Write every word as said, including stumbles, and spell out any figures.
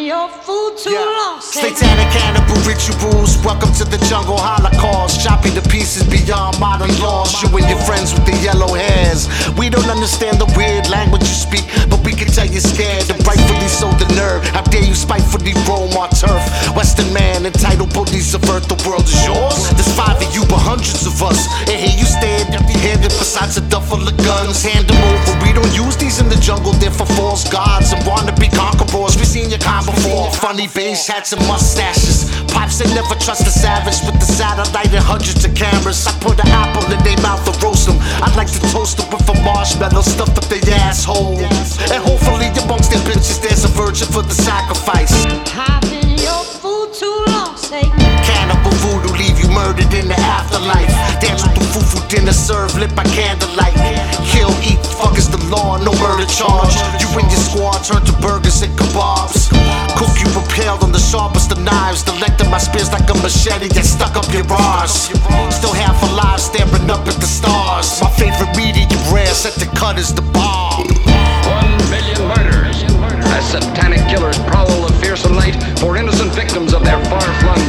your food too Yeah. long. Satanic cannibal rituals. Welcome to the jungle holocaust. Chopping to pieces beyond modern laws. You and your friends with the yellow hairs. We don't understand the weird language you speak, but we can tell you're scared and rightfully so the nerve. How dare you spitefully roam our turf? Western man, entitled police of earth, the world is yours. There's five of you, but hundreds of us. And here you stand empty-handed besides a duffel of guns. Hand them over. We don't use these in the jungle. They're for false gods and wannabe conquerors. We seen your kind before. Funny beige hats and mustaches. Pops they never trust a savage with the satellite and hundreds of cameras. I put an apple in their mouth to roast them. I'd like to toast them with a marshmallow stuffed up their asshole. And hopefully amongst their bitches there's a virgin for the sacrifice. I've been your food too long, Satan. Cannibal voodoo leave you murdered in the afterlife. Dance with the fufu dinner served lit by candlelight. Kill, eat, fuck is the law, no murder charge. You and your squad turn to burgers and kebabs. Cook you impaled on the sharpest of knives. The length of my spear's like a machete that stuck up your bars. Still half alive staring up at the stars. My favorite medium rare set to cut is the bar. One million murders as satanic killers prowl the fearsome night for innocent victims of their far-flung